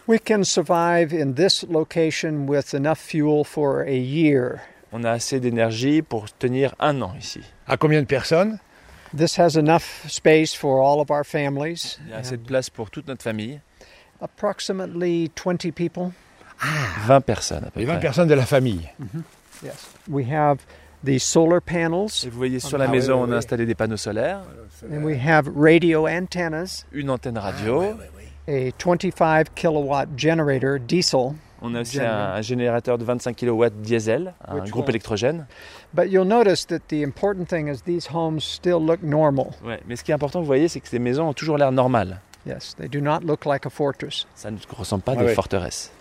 We can survive in this location with enough fuel for a year. On a assez d'énergie pour tenir 1 an ici. À combien de personnes? This has enough space for all of our families. Il y a assez de place pour toute notre famille. Approximately 20 people. 20 personnes à peu Les près. 20 personnes de la famille. Yes. We have the solar panels, Et vous voyez sur la maison, on a installé des panneaux solaires, and we have radio antennas, une antenne radio. a 25 kilowatt generator diesel. On a aussi un générateur de 25 kW diesel, un Which groupe one? électrogène. But you'll notice that the important thing is these homes still look normal. Ouais, mais ce qui est important, vous voyez, c'est que ces maisons ont toujours l'air normales. Yes, they do not look like a fortress. Ça ne ressemble pas à Ah des ouais. forteresses.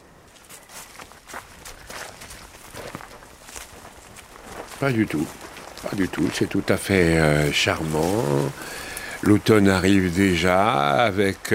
Pas du tout. Pas du tout. C'est tout à fait charmant. L'automne arrive déjà avec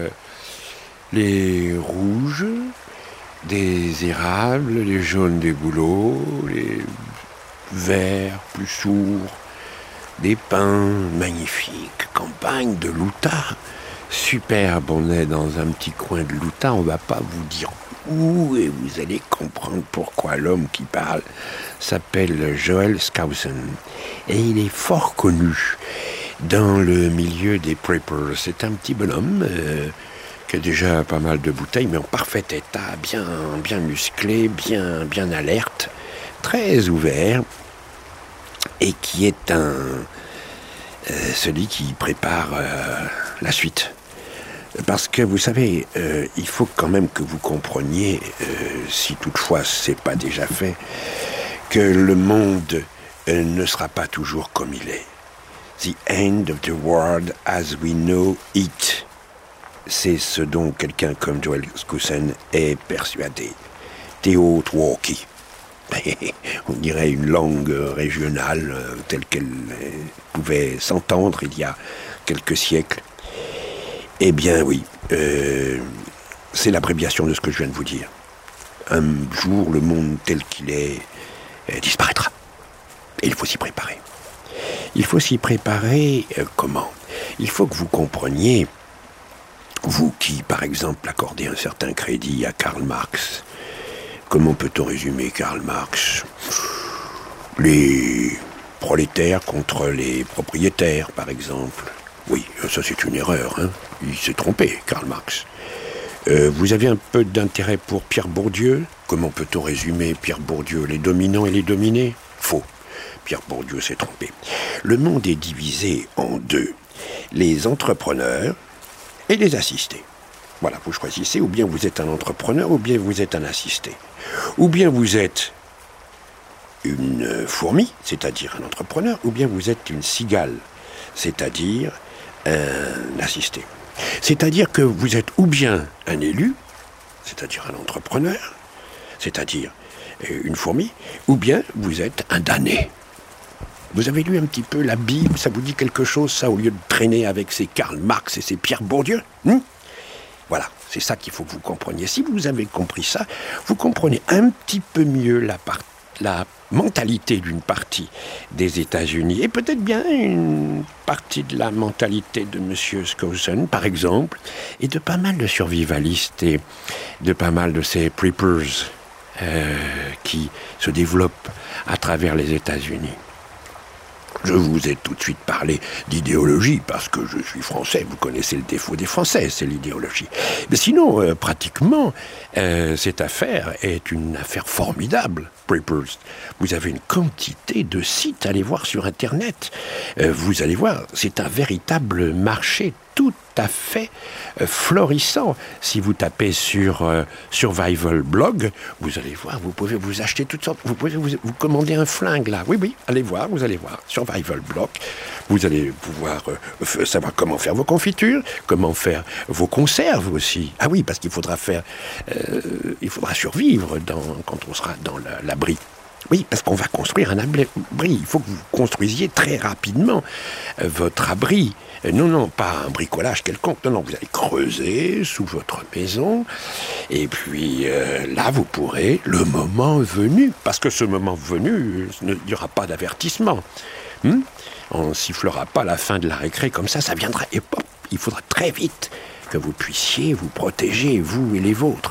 les rouges des érables, les jaunes des bouleaux, les verts plus sourds, des pins magnifiques, campagne de l'Utah. Superbe, on est dans un petit coin de l'Utah, on va pas vous dire où et vous allez comprendre pourquoi l'homme qui parle s'appelle Joel Skousen. Et il est fort connu dans le milieu des preppers. C'est un petit bonhomme qui a déjà pas mal de bouteilles, mais en parfait état, bien musclé, bien alerte, très ouvert, et qui est celui qui prépare la suite. Parce que vous savez, il faut quand même que vous compreniez, si toutefois c'est pas déjà fait, que le monde ne sera pas toujours comme il est. The end of the world as we know it. C'est ce dont quelqu'un comme Joel Skousen est persuadé. Teotwoki. On dirait une langue régionale telle qu'elle pouvait s'entendre il y a quelques siècles. Eh bien oui, c'est l'abréviation de ce que je viens de vous dire. Un jour, le monde tel qu'il est disparaîtra. Et il faut s'y préparer. Il faut s'y préparer comment ? Il faut que vous compreniez, vous qui, par exemple, accordez un certain crédit à Karl Marx. Comment peut-on résumer Karl Marx ? Les prolétaires contre les propriétaires, par exemple. Oui, ça c'est une erreur, hein. Il s'est trompé, Karl Marx. Vous avez un peu d'intérêt pour Pierre Bourdieu ? Comment peut-on résumer Pierre Bourdieu ? Les dominants et les dominés ? Faux. Pierre Bourdieu s'est trompé. Le monde est divisé en deux. Les entrepreneurs et les assistés. Voilà, vous choisissez, ou bien vous êtes un entrepreneur, ou bien vous êtes un assisté. Ou bien vous êtes une fourmi, c'est-à-dire un entrepreneur, ou bien vous êtes une cigale, c'est-à-dire un assisté. C'est-à-dire que vous êtes ou bien un élu, c'est-à-dire un entrepreneur, c'est-à-dire une fourmi, ou bien vous êtes un damné. Vous avez lu un petit peu la Bible, ça vous dit quelque chose, ça, au lieu de traîner avec ces Karl Marx et ces Pierre Bourdieu ? Voilà, c'est ça qu'il faut que vous compreniez. Si vous avez compris ça, vous comprenez un petit peu mieux la mentalité d'une partie des États-Unis, et peut-être bien une partie de la mentalité de M. Skousen, par exemple, et de pas mal de survivalistes et de pas mal de ces preppers qui se développent à travers les États-Unis. Je vous ai tout de suite parlé d'idéologie, parce que je suis français, vous connaissez le défaut des Français, c'est l'idéologie. Mais sinon, pratiquement, cette affaire est une affaire formidable, Preppers. Vous avez une quantité de sites, allez voir sur Internet. Vous allez voir, c'est un véritable marché tout à fait florissant. Si vous tapez sur Survival Blog, vous allez voir, vous pouvez vous acheter toutes sortes, vous pouvez vous commander un flingue là. Oui, allez voir, vous allez voir. Survival Blog, vous allez pouvoir savoir comment faire vos confitures, comment faire vos conserves aussi. Ah oui, parce qu'il faudra il faudra survivre quand on sera dans l'abri. Oui, parce qu'on va construire un abri. Il faut que vous construisiez très rapidement votre abri. Non, pas un bricolage quelconque. Non, vous allez creuser sous votre maison. Et puis là, vous pourrez, le moment venu, parce que ce moment venu, il n'y aura pas d'avertissement. On ne sifflera pas la fin de la récré comme ça viendra. Et pop, il faudra très vite que vous puissiez vous protéger, vous et les vôtres.